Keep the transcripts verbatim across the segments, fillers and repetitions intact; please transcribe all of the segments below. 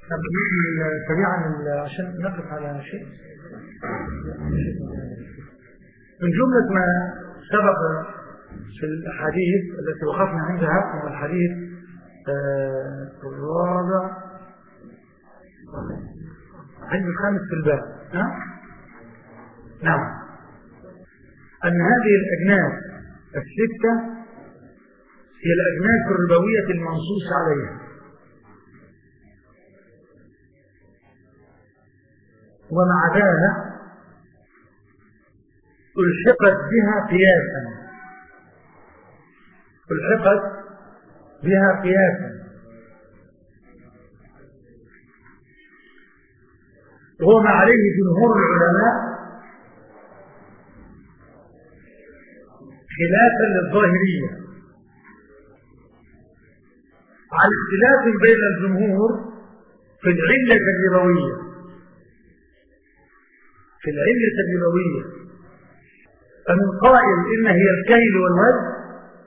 سريعا عشان نقف على شيء من جملة ما سبق في الحديث التي وقفنا عندها هو الحديث آه الرابع عند الخامس في الباب. ها؟ نعم، أن هذه الأجناس الستة هي الأجناس الربوية المنصوص عليها، ومع ذلك ألحقت بها قياسا ألحقت بها قياسا وهو ما عليه جمهور العلماء خلافا للظاهرية، على اختلاف بين الجمهور في العلة الربوية في العلة الربوية فمن قائل إن هي الكيل والوزن.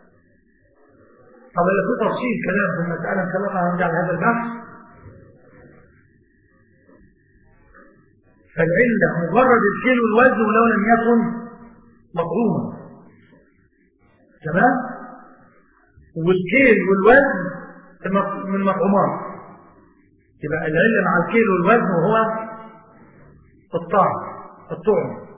طبعا في تفصيل كلام في المسألة إن شاء الله هنرجع لهذا البحث. فالعلة مجرد الكيل والوزن ولو لم يكن مطعوما، تمام؟ والكيل والوزن من مطعومات، يبقى العلة مع الكيل والوزن وهو الطعم الطعم.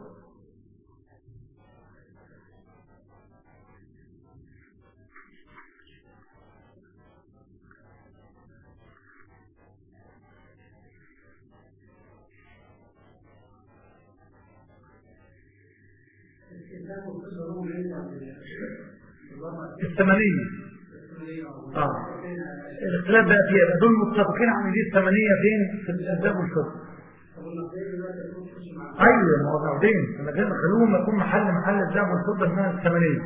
الثمانية اه الاختلاف بقى فيها دول متفقين عن دي الثمانية فين في الأداب والفضل. ايوه ما هو بعدين لما كان خلوهم يكون محل محل الذهب والفضة اسمها الثمانية.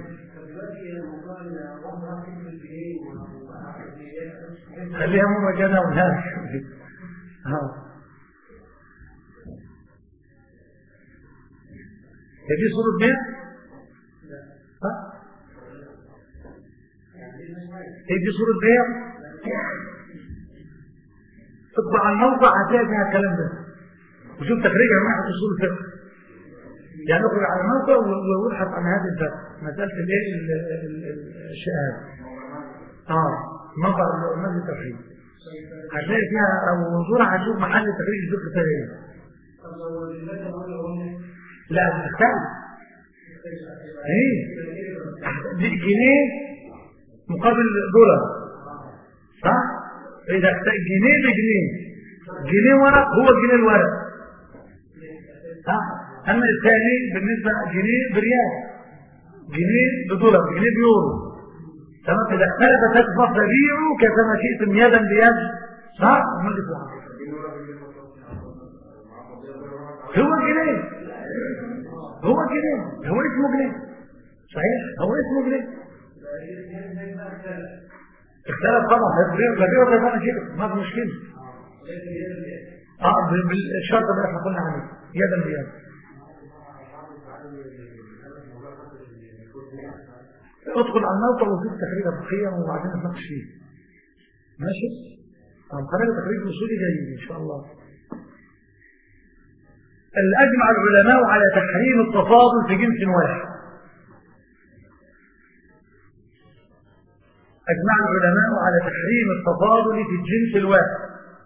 خليها ممجنة ونهاش ها هي دي صورة مين؟ ها؟ هي دي صورة بيع. تطبع على الموقع هتلاقي فيها الكلام ده وشوف تخريجها من ناحية اصول الفقه. يعني اخرج على الموقع وابحث عن هذه الفقه مسألة الايه الشهادة اه موقع مجلس التخريج هتلاقي فيها او منظورة هتشوف محل تخريج الفقه فيها ايه. لا تختلف ايه جنيه مقابل دولار صح؟ إذا جنيه بجنيه جنيه ورق هو جنيه الورق صح؟ أما الثاني بالنسبة جنيه بريال جنيه بدولار جنيه بيورو تمام. إذا اختلفت تكفى فبيعوا كما شئتم يدا بيد صح؟ هو جنيه هو جنيه هو اسمه جنيه صحيح هو اسمه جنيه اختلف طبعا غير غير ما كده ما في مشكله اه بالشرط اللي احنا قلنا عليه يدا بيد. ادخل على الموقع وشوف تخريج الفقهيه وبعدين نتناقش فيه ماشي. طب خلينا تخريج الاصولي جيد ان شاء الله. الاجمع العلماء على تحريم التفاضل في جنس واحد. أجمع العلماء على تحريم التفاضل في الجنس الواحد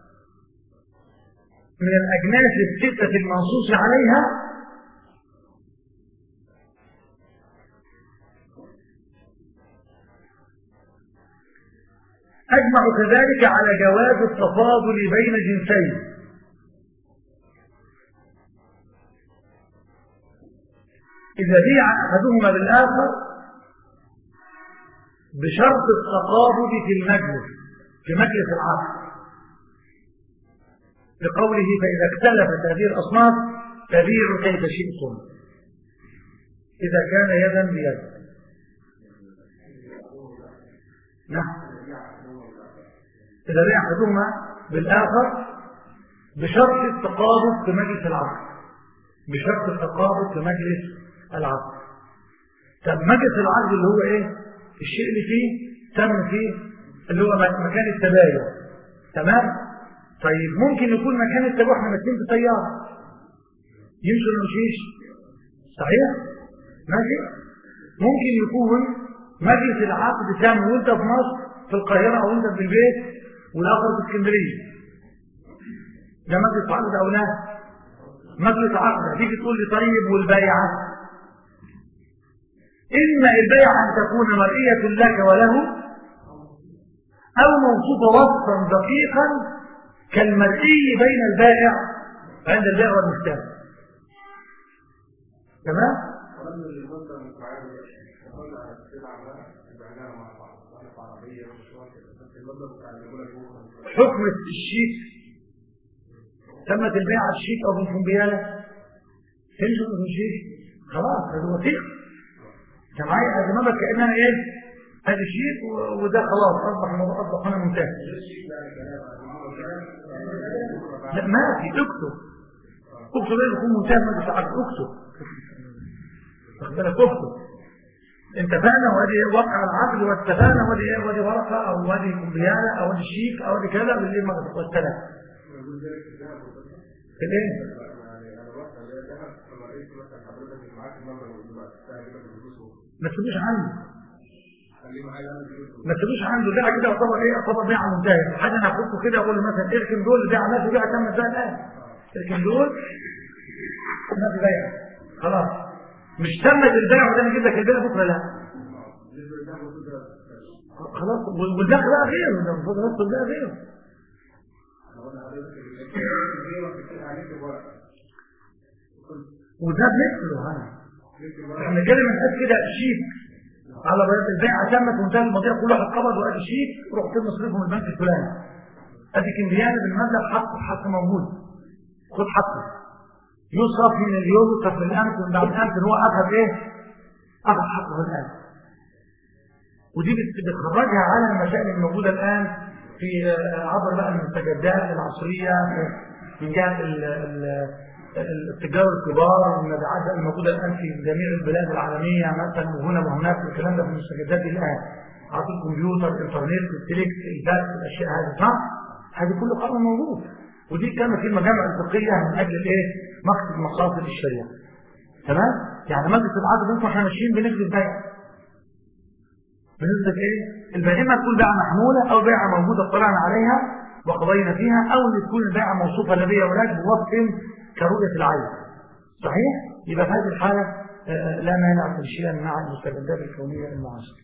من الأجناس الستة المنصوص عليها أجمع كذلك على جواز التفاضل بين جنسين إذا بيع أحدهما بالآخر بشرط التقابض في المجلس في مجلس العقد لقوله فإذا اختلفت هذه الأصناف فبيعوا كيف شئتم إذا كان يدا بيد. نعم إذا بيع أحدهما بالآخر بشرط التقابض في مجلس العقد بشرط التقابض في مجلس العقد. طب مجلس العقد اللي هو إيه؟ الشيء اللي فيه تم فيه اللي هو مكان التباين تمام. طيب ممكن يكون مكان التابوع احنا ماشيين بسيارة يمشي ولا مشيش؟ صحيح؟ ماشي؟ ممكن يكون مجلس العقد تعمل وانت في مصر في القاهرة او انت في البيت والاخر في اسكندرية. ده مجلس عقد او لا؟ مجلس عقد. هتيجي تقول لي طيب والبيعة؟ اما البيعة ان تكون مرئية لك وله او موصوفة وصفا دقيقا كالمرئي بين البائع عند البائع والمشتري. تمام؟ حكم الشيك تمت البيعة الشيك او بالكمبيالة تمشي ولا تمشيش؟ خلاص هذا وثيق. انت معايا اجمبك كانها ايه؟ هذا شيك وده خلاص اصبح الموضوع اصبح هنا منتهي. لا ما في اكتب اكتب ايه بيكون منتهي ما بتعرف اكتب واخد بالك اكتب اتفقنا وادي وقع العقد واتفقنا وادي ايه وادي ورقه او وادي كمبياله او وادي شيك او وادي كذا بالليل ما والثلاث في الايه؟ ما تسيبوش عنده ما تسيبوش عنده ده كده يعتبر ايه؟ يعتبر بيع منتهي. حاجه انا هحطه كده اقول له مثلا اركن دول بيع الناس بيع تم بقى الان اركن دول ما في بيع خلاص مش تمت البيع وده نجيب لك البيع بكره لا خلاص والباقي بقى غيره ده المفروض نص الباقي غيره. وده بنقله هنا احنا كده بنقاس كده شيك على بياض البيعه تمت وانتهى المواضيع كل واحد قبض وادي شيك روح كده مصرفه من البنك الفلاني ادي كمبيانه بالمبلغ حق حق موجود خد حقه يصرف من اليوم يصرف من الامس من بعد الامس هو اخذ ايه؟ اخذ حقه الان. ودي بتخرجها على المسائل الموجوده الان في عبر بقى المستجدات العصريه من جهه التجار الكبار والمبيعات الموجوده الان في جميع البلاد العالميه مثلا وهنا وهناك الكلام ده في المستجدات دي الان على الكمبيوتر الانترنت التليكس البث الاشياء هذه صح؟ هذه كل قانون موجود ودي كانت في المجامع الفقهيه من اجل الايه؟ مقصد مقاصد الشريعه. تمام؟ يعني مجلس العقد انتم احنا ماشيين بنسبه البيع. بنسبه ايه؟ البيع اما تكون بيعه محموله او بيعه موجوده اطلعنا عليها وقضينا فيها او ان تكون البيعه موصوفه لدي ولاك بوصف كرؤيه العين. صحيح؟ يبقى في هذه الحاله لا مانع تمشيا مع المستجدات الكونيه المعاصره.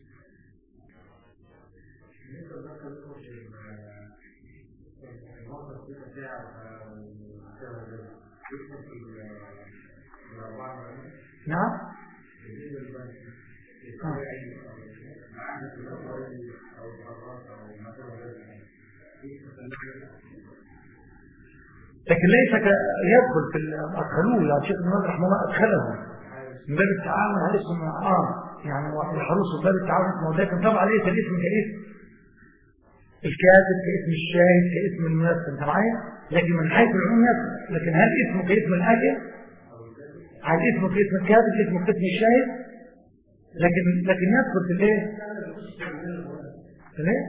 نعم لكن ليس يدخل في ادخلوه يعني شيخ ابن رحمه الله ادخله من باب التعاون هل اسمه اه يعني الحروس من باب التعاون اسمه لكن طبعا ليس الاسم كاسم الكاتب كاسم الشاهد كاسم الممثل انت معايا لكن من حيث العموم يدخل. لكن هل اسمه كاسم الحاكم؟ هل اسمه كاسم الكاتب اسمه كاسم الشاهد؟ لكن لكن يدخل في الايه؟ ليه؟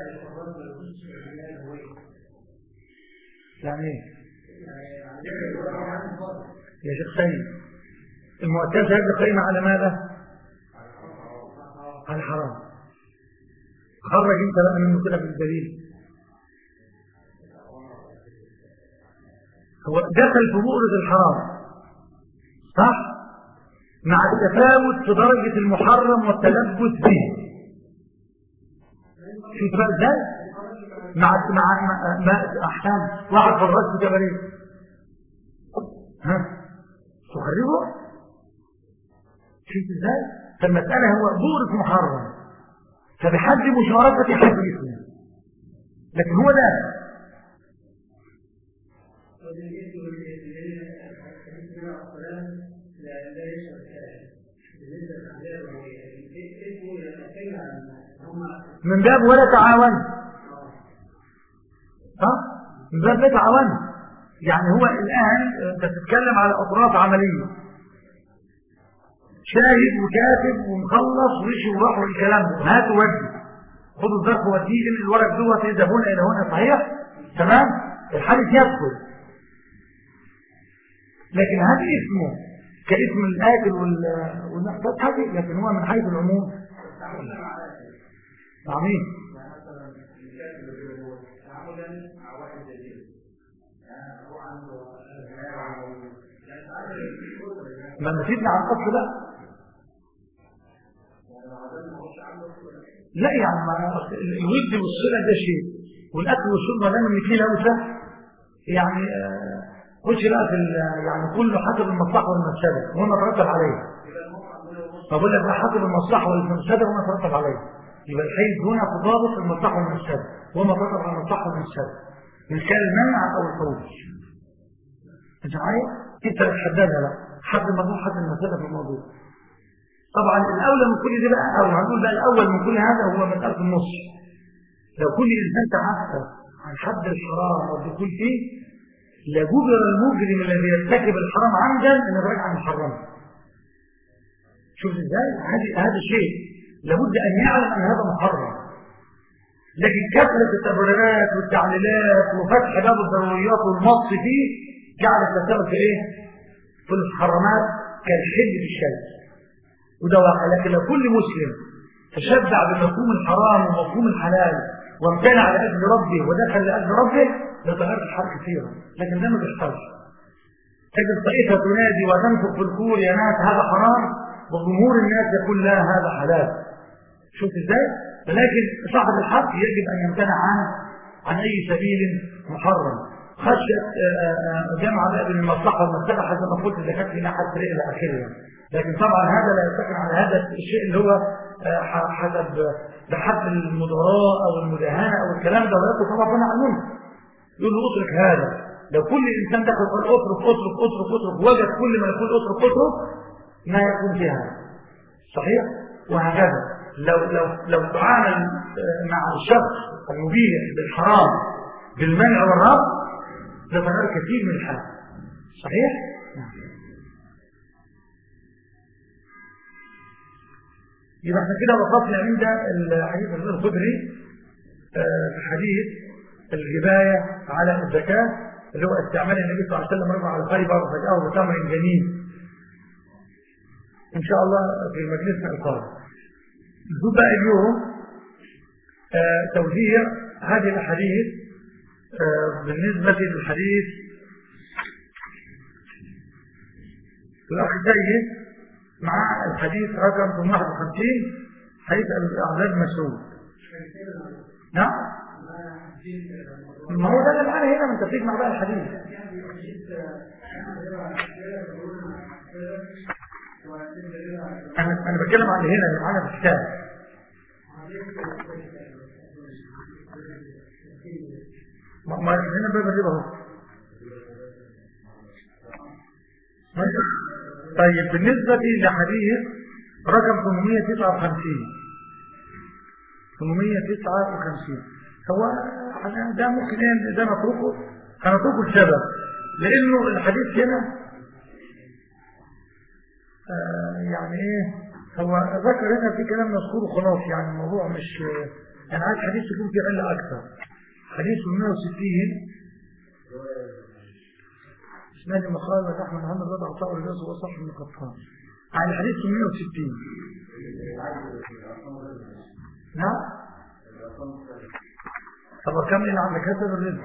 يعني ايه؟ يا شيخ سيد المعتزله هذه قائمه على ماذا؟ على الحرام. خرج انت بقى منه كده بالدليل. هو دخل في بؤرة الحرام صح؟ مع التفاوت في درجة المحرم والتلبس به. شوف بقى ازاي؟ مع مع ما احسن واحد في الراس جبلين ها تخربه شوف ازاي؟ فالمسألة هو بؤرة محرم فبحد مشاركة حد اسمه لكن هو ده من باب ولا تعاون ها من باب لا تعاون يعني هو الآن انت تتكلم على أطراف عملية شاهد وكاتب ومخلص ويشي وراح والكلام ده هات ودي خدوا الظرف وديه الورق دوت يذهبون الى هنا صحيح تمام الحادث يدخل، لكن هل اسمه كاسم الآكل والنحتاج حاجة، لكن هو من حيث العموم عميم. ما نسيبنا عن الأصل لا لا يعني الود والصلة ده شيء، والأكل والشرب ما دام الاثنين له يعني خش بقى في يعني كله حسب المصلحة والمفسدة وما ترتب عليه. فبقول لك حسب المصلحة والمفسدة وما ترتب عليه، يبقى الحيز هنا تضابط المصلحة والمفسدة وما ترتب على المصلحة والمفسدة من كان المنع أو الخروج. انت معايا؟ انت بتحددها بقى حد الموضوع حد المفسدة في الموضوع. طبعا الأولى من كل ده بقى، أو هنقول بقى الأول من كل هذا هو مسألة النص. لو كل إنسان تعفف عن حد الحرام والدخول فيه لجبر المجرم الذي يرتكب الحرام عمدا ان يرجع عن الحرام. شوف ازاي هذا الشيء لابد ان يعلم ان هذا محرم، لكن كثره التبريرات والتعليلات وفتح باب الضروريات والمص فيه جعل التسبب في ايه؟ في المحرمات كالحل في الشيء، وده واقع. لكن لو كل مسلم تشبع بمفهوم الحرام ومفهوم الحلال وامتنع لاجل ربه ودخل لاجل ربه لتغير الحال كثيرا، لكن ده ما بيحصلش. تجد طائفه تنادي وتنفخ في الكور يا ناس هذا حرام، وجمهور الناس يقول لا هذا حلال. شوف ازاي؟ ولكن صاحب الحق يجب ان يمتنع عن عن اي سبيل محرم خشيه جمع بين المصلحه والمصلحه حسب ما قلت اذا كانت لنا حد طريق الى اخره. لكن طبعا هذا لا يستكن على هذا الشيء اللي هو حسب بحث المضاراة او المداهنه او الكلام ده، ويأتي طبعا ربنا عنه يقول له اترك هذا. لو كل انسان دخل قال اترك اترك اترك اترك وجد كل ما يقول اترك اترك ما يكون فيها صحيح. وهكذا لو لو لو تعامل مع الشخص المبيح بالحرام بالمنع والرفض لتغير كثير من الحال صحيح. يبقى احنا كده وقفنا عند الحديث الخدري في حديث الجباية على الزكاة اللي هو استعمال النبي صلى الله عليه وسلم رجع على خيبر وفجأه بتمر جميل. ان شاء الله في مجلسنا القادم نشوف بقى اليوم آه توزيع هذه الاحاديث آه بالنسبة للحديث الاخ السيد مع الحديث رقم واحد وخمسين حديث الاعداد مسعود. نعم ما هو ده اللي معانا هنا، من تفريق مع بقى الحديث. انا انا بتكلم عن هنا اللي معانا في الكتاب. ما هنا باب الربا اهو. طيب بالنسبة لحديث رقم ثمانمائة وتسعة وخمسين ثمانمائة وتسعة وخمسين هو ده ممكن ايه ده نتركه هنتركه السبب لانه الحديث هنا آه يعني ايه هو ذكر هنا في كلام مذكور وخلاص، يعني الموضوع مش انا عايز حديث يكون فيه علة اكثر. حديث ثمانمائة وستين اسماعيل المخال وتحمل محمد رضا عطاء الرجاز وصف من قطان عن الحديث ثمانمائة وستين. نعم طب كم اللي عندك هذا الرزق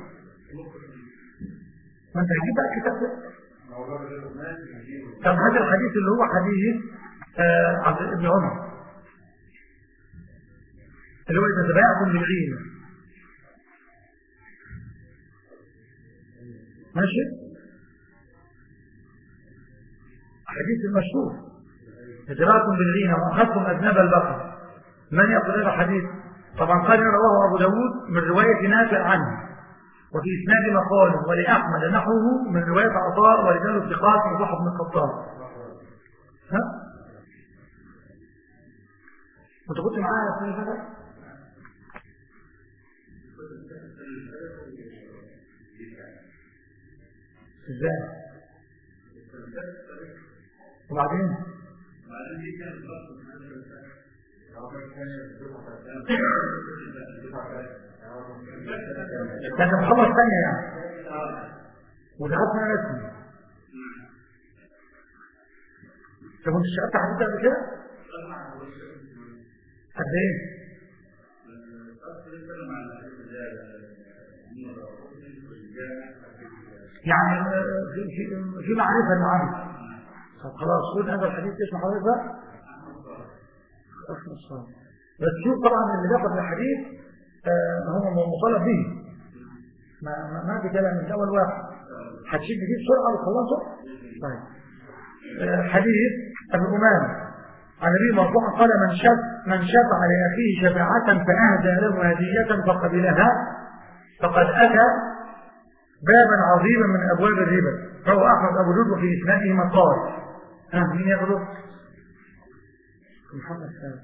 ما انت هتجيب بقى الكتاب ده. طب هذا الحديث اللي هو حديث آه عبد ابن عمر اللي هو اذا تبايعكم بالعين ماشي حديث المشهور إدراكم بالعينة وأخذتم أذناب البقر. من يقول هذا الحديث؟ طبعا قال رواه أبو داود من رواية نافع عنه وفي إسناد مقال ولأحمد نحوه من رواية عطاء ورجال الثقات وضح بن الخطاب. ها؟ أنت كنت معايا في هذا؟ إزاي؟ وبعدين لكن خبر ثانية يعني وده اسمها رسمي. طب انت اشتغلت حديث قبل كده؟ قد ايه؟ يعني في في في معرفه عنه. طب خلاص قول هذا الحديث اسمه حضرتك بقى. بس شوف طبعا اللي بياخد الحديث آه هو مطالب به، ما ما, ما في كلام من اول واحد هتشيل فيه بسرعه وتخلصه. طيب آه حديث ابي امامه عن النبي مرفوعا قال من شف من شفع لاخيه شفاعه فاهدى له هديه فقبلها فقد اتى بابا عظيما من ابواب الربا. روى احمد ابو داود في اسناده مقال. ها مين يغلط؟ محمد سامي.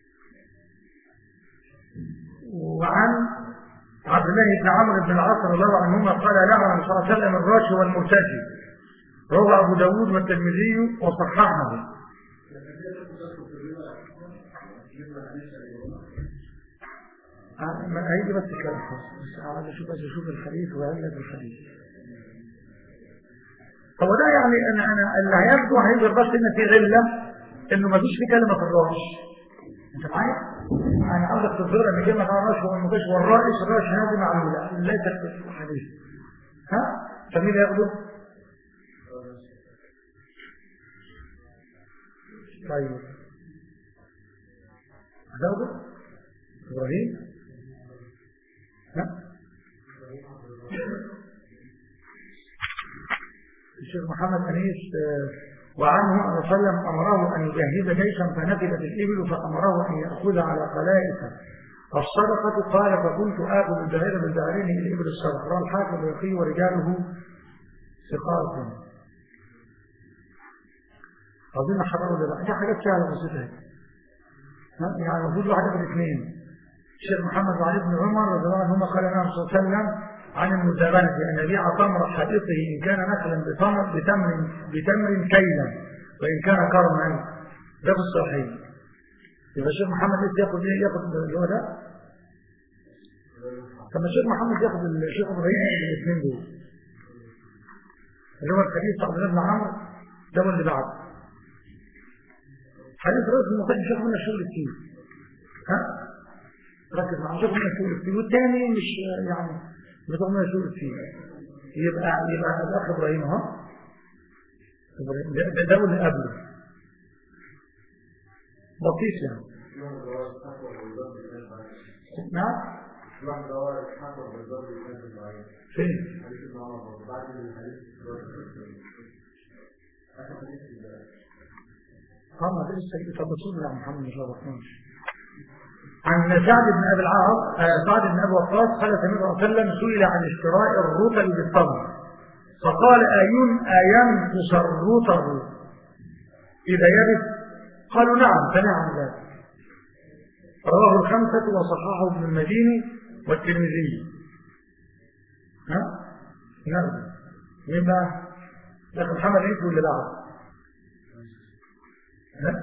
وعن عبد الله بن عمرو بن العاص رضي الله عنهما قال لعن النبي صلى الله عليه وسلم الراشي والمرتشي. روى ابو داود والترمذي وصححه. ما هيجي بس كلام خاص بس عايز اشوف بس اشوف الحديث وعلة الحديث. هو ده يعني انا انا اللي هياخده هيقدر بس ان في غله انه ما فيش في كلمه في الراش. انت معايا؟ انا عاوزك تظهر ان كلمه على الراش والمكش والرائش الراش هذه معلوله ليست في الحديث. ها؟ فمين ياخده؟ طيب هتاخده؟ ابراهيم؟ ها؟ الشيخ محمد أنيس وعنه أن وسلم أمره أن يجهز جيشا فنفذت الإبل فأمره أن يأخذ على قلائف الصدقة. قال فكنت آخذ البعير بالبعيرين إلى إبل الصدقة. رواه الحاكم والبيهقي ورجاله ثقات. أظن حرام ولا لا؟ دي حاجات سهلة بسيطة. يعني المفروض واحد من الاثنين. الشيخ محمد وعلي بن عمر رضي الله عنهما قال النبي صلى الله عليه وسلم عن المزابنة أن يبيع تمر حائطه إن كان نخلا بتمر بتمر بتمر كيلا وإن كان كرما. ده في الصحيح. يبقى الشيخ محمد لسه ياخد ايه؟ ياخد اللي هو ده. طب الشيخ محمد ياخد الشيخ ابراهيم الاثنين دول. اللي هو الحديث بتاع عبد الله بن عمرو ده اللي بعده. حديث رأس المقدم الشيخ من الشغل كتير. ها؟ ركز مع الشيخ من الشغل كتير والثاني مش يعني بتوع من الشغل كتير. يبقى يبقى الاخ ابراهيم اهو. ابراهيم ده ده اللي قبله. بطيس يعني. نعم. فين؟ ها ما لسه طب بصوا يا محمد مش عارفين. عن سعد بن ابي العاص سعد بن ابي وقاص قال النبي صلى الله عليه وسلم سئل عن اشتراء الرطب بالتمر فقال ايون اينقص الرطب اذا يبس؟ قالوا نعم فنهى عن ذلك. رواه الخمسة وصححه ابن المديني والترمذي. ها؟ نعم. مين بقى؟ لكن محمد عيسى اللي بعده. ها؟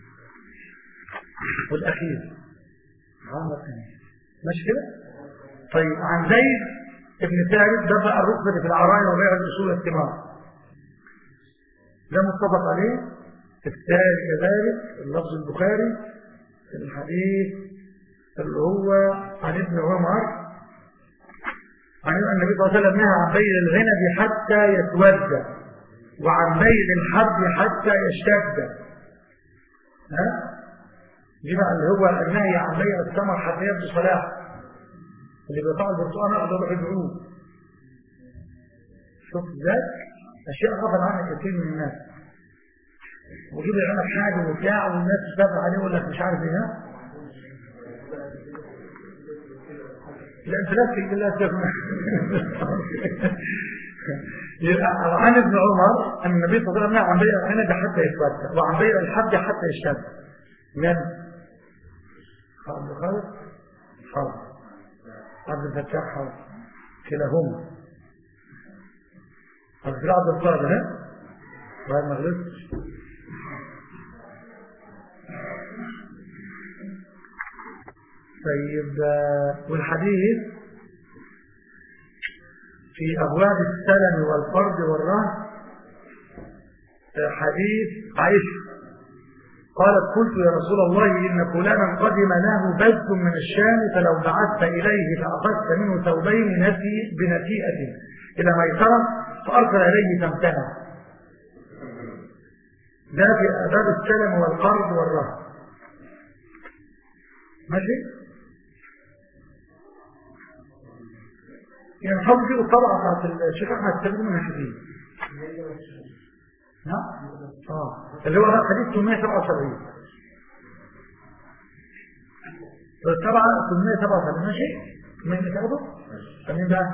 والأخير محمد عيسى. ماشي كده؟ طيب عن زيد ابن ثابت دفع الركبة في العرايا وبيع الأصول والثمار. ده متفق عليه. الثاني كذلك اللفظ البخاري الحديث اللي هو عن ابن عمر عن النبي صلى الله عليه وسلم نهى عن بيع العنب حتى يتودى وعن بيع الحب حتى يشتد. ها؟ دي بقى اللي هو النهي عن بيع الثمر حتى يبدو صلاح. اللي بيطلع البرتقال اخده يروح يبيعوه. شوف ازاي؟ اشياء غفل عنها كثير من الناس. وجيب العنب حاجه وبتاع والناس تتابع عليه ويقول لك مش عارف ايه. لا انت لا تكتب الله تفهم. يبقى عن ابن عمر ان النبي صلى الله عليه وسلم عن بيع العنب حتى يتودى وعن بيع الحب حتى يشتد. من عبد الخالق حاضر عبد الفتاح حاضر كلاهما عبد العبد القادر ها بعد ما غلطتش. طيب والحديث في أبواب السلم والفرض والرهن حديث عائشة قالت قلت يا رسول الله إن فلانا قدم له بث من الشام فلو بعثت إليه فأخذت منه ثوبين نسي بنسيئة إلى ميسرة فأرسل إليه فامتنع. ده في أبواب السلم والقرض والرهن. ماشي؟ يعني نحاول فيه الطبعة بتاعت الشيخ أحمد السبيل من الحديث. نعم؟ آه اللي هو حديث ثمانمائة وسبعة وسبعين. الطبعة ثمانمائة وسبعة وسبعين ماشي؟ من اللي تاخده؟ فمين بقى؟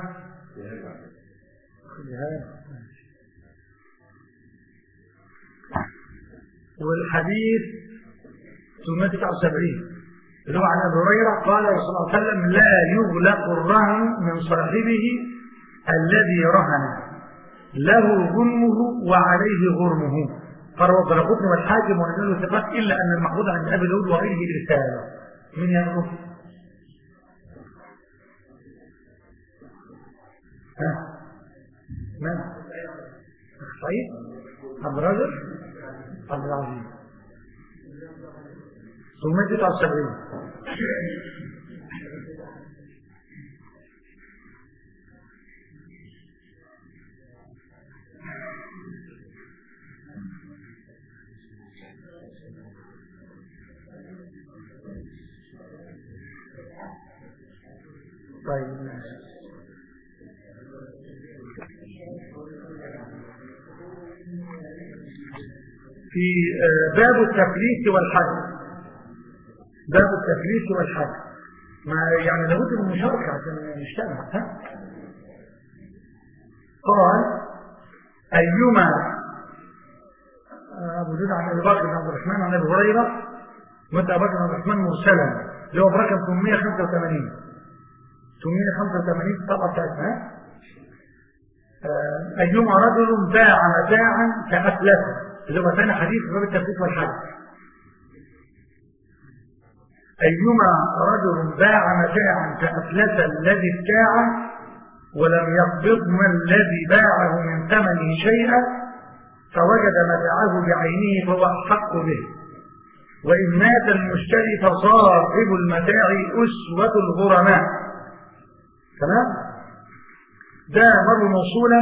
والحديث ثمانمائة وتسعة وسبعين اللي هو عن ابي هريره قال صلى الله عليه وسلم لا يغلق الرهن من صاحبه الذي رهن له غنمه وعليه غرمه. فروى الدارقطني والحاكم ورجال ثقات الا ان المحفوظ عند ابي داود وغيره ارساله. من يغلق؟ ها؟ من؟ صحيح؟ عبد الرازق؟ عبد العزيز ثمانمائة وتسعة وسبعين. طيب في باب التفليس والحج. باب التفليس والحج ما يعني لابد من المشاركة عشان نشتغل. ها؟ قال أيما أبو داود عن أبي بكر بن عبد الرحمن عن أبي هريرة وأنت أبو بكر بن عبد الرحمن مرسلا اللي هو برقم ثمانمائة وخمسة وثمانين ثمانمائة وخمسة وثمانين طبعا بتاعتنا. أيما رجل باع متاعا كأفلسه اللي هو ثاني حديث في باب التفليس والحج. أيما رجل باع متاعا كأفلس الذي ابتاعه ولم يقبض ما الذي باعه من ثمنه شيئا فوجد متاعه بعينه فهو أحق به وإن مات المشتري فصاحب المتاع أسوة الغرماء. تمام؟ ده مر موصولا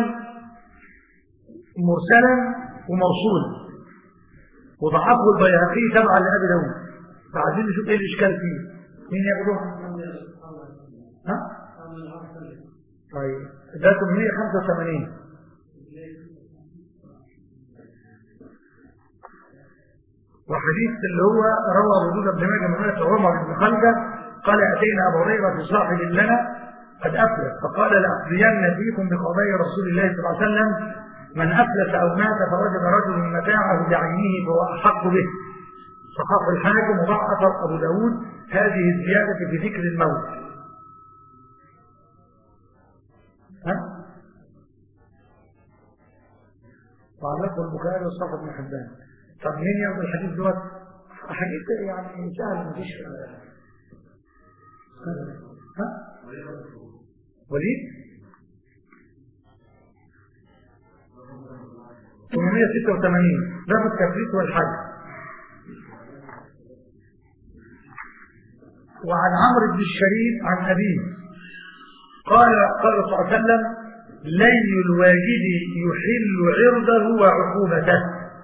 مرسلا وموصولا وضعفه البيهقي تبعا لأبي داود. فعايزين نشوف ايه الاشكال فيه. مين ياخده؟ ها؟ طيب ده ثمانمائة وخمسة وثمانين. وحديث اللي هو روى ابو داود بن ماجه من عمر بن خلده قال اتينا ابو هريره في صاحب لنا قد افلس فقال لاقضين فيكم بقضاء رسول الله صلى الله عليه وسلم من افلس او مات فوجد رجل متاعه بعينه فهو احق به. صحاح الحاكم وضعف أبو داود هذه الزيادة في ذكر الموت. ها؟ وعلقه البخاري وصححه ابن حبان. طب مين ياخد الحديث دوت؟ حديث يعني سهل مفيش. ها؟ وليد؟ ثمانمائة وستة وثمانين باب التفليس والحج. وعن عمرو بن الشريد عن أبيه قال قال صلى الله عليه وسلم لي الواجد يحل عرضه وعقوبته.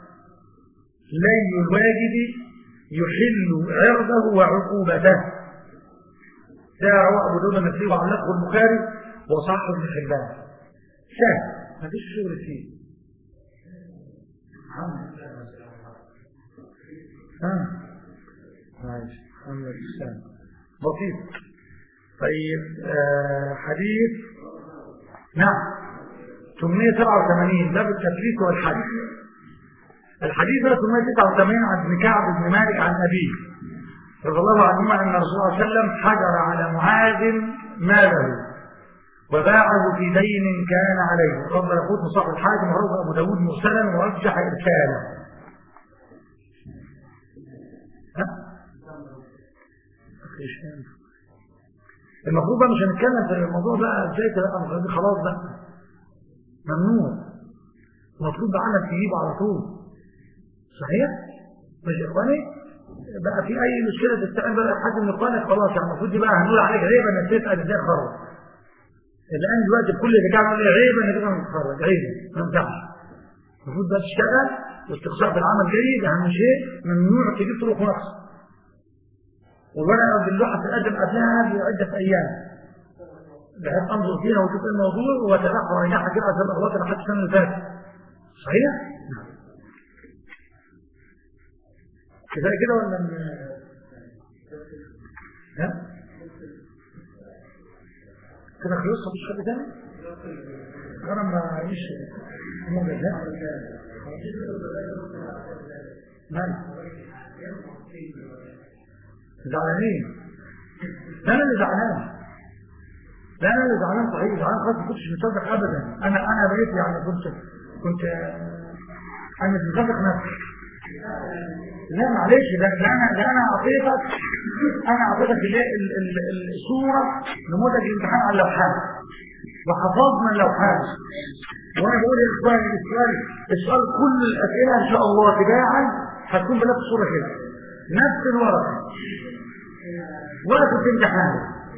لي الواجد يحل عرضه وعقوبته. ده رواه أبو داود النسائي وعلقه البخاري وصححه ابن حبان. سهل ما فيش شغل فيه. ها ماشي الحمد لله بسيط. طيب آه حديث نعم ثمانمائة وسبعة وثمانين باب التفليس والحج. الحديث ثمانمائة وتسعة وثمانين عن ابن كعب بن مالك عن أبيه رضي الله عنهما أن الرسول صلى الله عليه وسلم حجر على معاذ ماله وباعه في دين كان عليه. قبل يقول صاحب الحاكم وروى أبو داود مرسلا ورجح إرساله. ها؟ المفروض بقى مش هنتكلم في الموضوع بقى ازاي تبقى خلاص بقى ممنوع، مطلوب عمل تجيبه على طول. صحيح؟ مش إخواني؟ بقى في أي مشكلة تستعين بقى حد من إخوانك خلاص يعني المفروض دي بقى هنقول عليك عيبة إنك تسأل إزاي خرج. الآن دلوقتي بكل اللي قاعد يقول لي عيبة إنك تبقى متخرج، عيبة ما ينفعش. المفروض بقى تشتغل واستقصاء في العمل جيد، أهم شيء ممنوع تجيب طرق نقص. والورقة باللوحة تقدم قبلها بعدة أيام بحيث أنظر فيها وشوف إيه الموضوع وأتابعها وأرجعها كده عشان الأغلاط اللي حدش السنة اللي فاتت. صحيح؟ كفاية كده ولا ن... ها؟ كده خلصت مش حد تاني؟ أنا ما مش موجود ها؟ مالي؟ زعلانين؟ لا أنا اللي زعلان. لا أنا اللي زعلان صحيح، زعلان خالص ما كنتش مصدق أبدا. أنا أنا بقيت يعني كنت كنت أنا مش مصدق نفسي. لا معلش ده ده انا ده انا اعطيتك انا اعطيتك الصوره نموذج الامتحان على اللوحات وحفظنا اللوحات. وانا بقول لاخواني السؤال السؤال كل الاسئله ان شاء الله تباعا هتكون بنفس الصوره كده نفس الورقه ورقه الامتحان.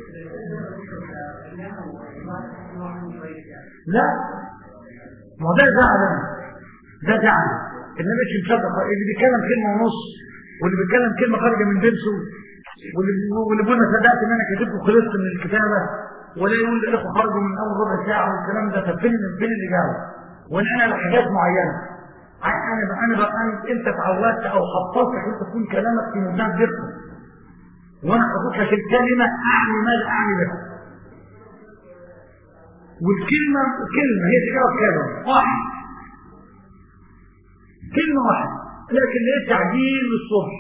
لا ما ده زعل ده زعل اللي مش مصدق اللي بيتكلم كلمه ونص واللي بيتكلم كلمه خارجه من درسه واللي واللي بيقول ما صدقت ان انا كتبت وخلصت من الكتابه ولا يقول الاخوه خرجوا من اول ربع ساعه والكلام ده. فين فين اللي جاوب وانا انا لحاجات معينه انا بقى انا بقى انت اتعودت او حفظت انت تكون كلامك في ميزان دقه وانا حطيت لك الكلمه اعني ماذا اعني بها والكلمه كلمه هي تجاوب كلمه واحد كلمة واحدة لكن ليه تعديل للصبح.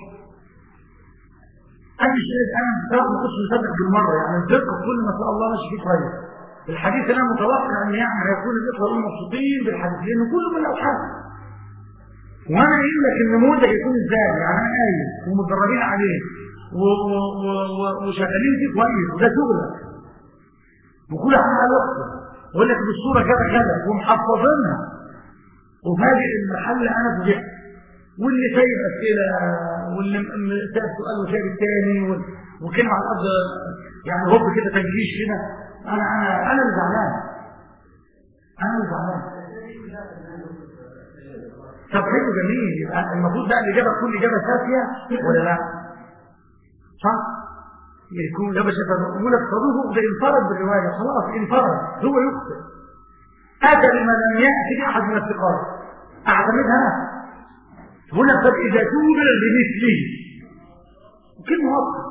أنا مش أنا بصراحة ما كنتش مصدق بالمرة يعني الدقة كل ما شاء الله ماشي فيه كويس. الحديث أنا متوقع إن يعني هيكون الإخوة يكونوا مبسوطين بالحديث لأنه كله من الأوحاد. وأنا قايل لك النموذج يكون إزاي يعني أنا قايل ومتدربين عليه وشغالين فيه كويس وده شغلك وكل حاجة على وقته وأقول لك بالصورة كذا كذا ومحفظينها وفاجئ المحل انا فوجئت واللي سايب اسئله واللي سايب سؤال وسايب الثاني وكلمه على الارض يعني هوب كده تنجيش كده. انا انا انا اللي زعلان انا اللي زعلان. طب حلو جميل يبقى المفروض بقى الاجابه تكون اجابه شافيه ولا لا؟ صح؟ يكون اجابه شافيه يقول لك صدوقه ده انفرد بالروايه خلاص انفرد هو يخطئ أتى لما لم يأتي أحد من الثقات أعتمدها هنا فإذا توبر بمثله كلمة واضحة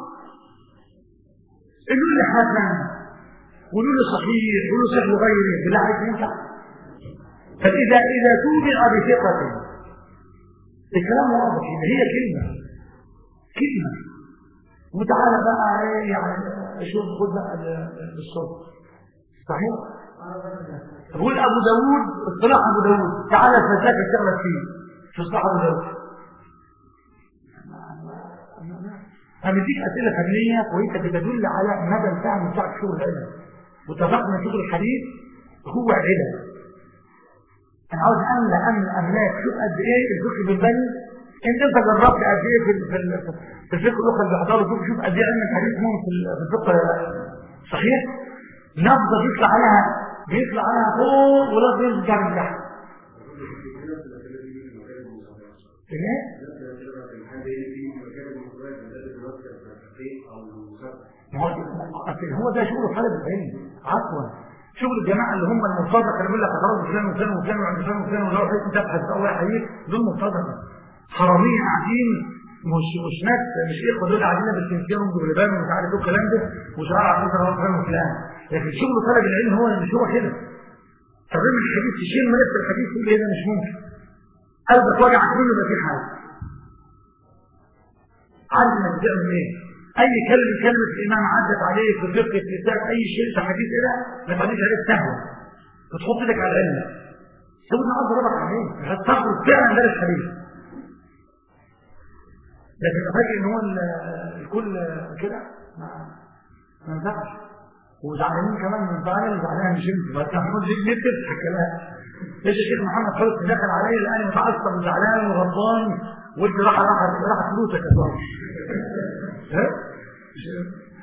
يقول لي حسن ويقول لي صحيح ويقول لي صحيح غيره بالله عليك ينفع. فإذا إذا توبر بثقة الكلام واضح هي كلمة كلمة وتعالى بقى يعني شوف خد بقى الصوت صحيح. أقول أبو داود اصطلاح أبو داود تعالى فلسفة اشتغلت فيه في اصطلاح أبو داود. همديك أسئلة فنية وانت بتدل على مدى الفهم بتاعك شغل العلم واتفقنا شغل الحديث هو علم. أنا عاوز أملى أملى أملاك شوف قد إيه الفقه بالبني أنت أنت جربت قد إيه في في الفقه الأخرى اللي بيحضروا شوف قد إيه علم الحديث ممكن في الفقه صحيح؟ نبضة بيطلع عليها بيطلع عليها فوق ولا بيرجع من تحت. ايه؟ هو ده شغل طالب العلم عفوا شغل الجماعه اللي هم المرتضى كانوا بيقول لك خلاص فلان وفلان وفلان وعند فلان وفلان ولو حيث تبحث الله يحييك دول مرتضى حراميه قاعدين مش مش ناس مش اخوه دول قاعدين بالتنسيق وباللبان ومش عارف ايه الكلام ده وشرع عشان فلان وفلان. لكن شغل طالب العلم هو مش هو كده. ترمي الحديث تشيل ملف الحديث تقول ايه ده مش ممكن. قلبك وجع كله يبقى في حاجه. عارف انك بتعمل ايه؟ اي كلمه كلمه الامام عدت عليك في فقه في كتاب اي شيء في حديث كده ما تعديش عليك سهله. بتحط ايدك على العلم. سيبنا عاوز اضربك عليه هتاخد فعلا درس حديث. لكن افاجئ ان هو الكل كده ما ما ينفعش. وزعلانين كمان من بعض اللي زعلان مش انت بس هنقول ليه ليه تضحك كمان ايش يا شيخ محمد حسني دخل عليا الان متعصب وزعلان وغضبان ودي راح راح راح فلوسك يا صاحبي. ها